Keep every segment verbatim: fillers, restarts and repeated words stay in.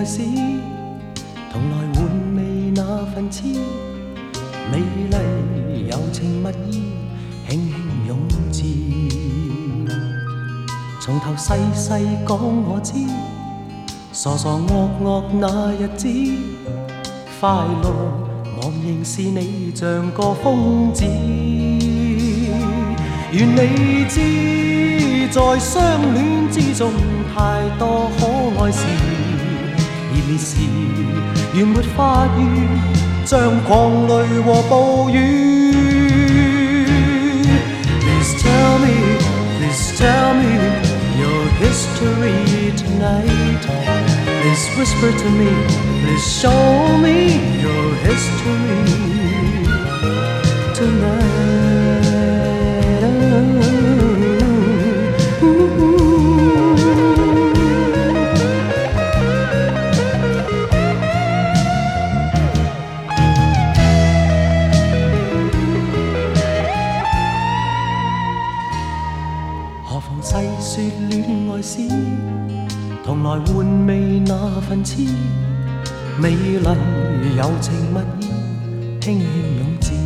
史，同來回味那份痴，美麗柔情蜜意，輕輕湧至。從頭細細講我知，傻傻惡惡那日子，快樂茫然是你像個瘋子。願你知，在相戀之中太多可愛事，熱烈時原沒法語，像狂雷和暴雨。Please tell me, please tell me your history tonight. Please whisper to me, please show me your history tonight.何妨細說戀愛史，同來回味那份痴，美麗柔情蜜意，輕輕湧至。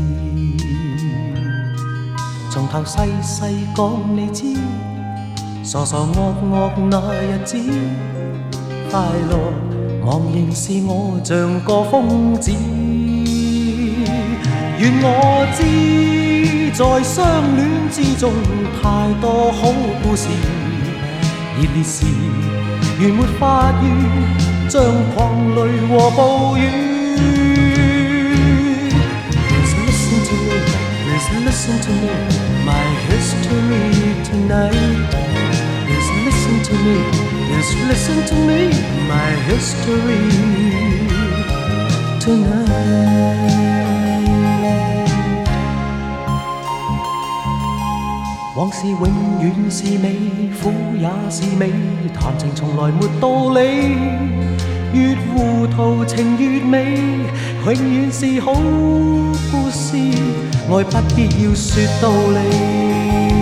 從頭細細講你知，傻傻惡惡那日子，快樂茫然是我像個瘋子。願我知，在相戀之中太多好故事，熱烈時原沒法語，像狂雷和暴雨。Please listen to me, please listen to me, my history tonight. Please listen to me, please listen to me, my history tonight.往事永遠是美，苦也是美，談情從來沒道理，越糊塗情越美，永遠是好故事，愛不必要說道理。